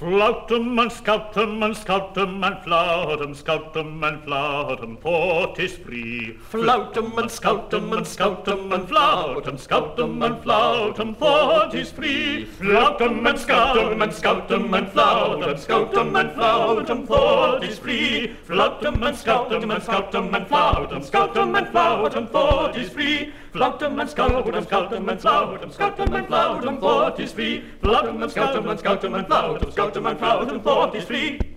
Flout and scout and flout and thought is free. Flout and scout and flout and thought is free. Flout and scout and flout and thought is free. Flout and scout and flout and thought is free. Flout and scout and flout and thought is free. Flout and scout and flout and thought is free.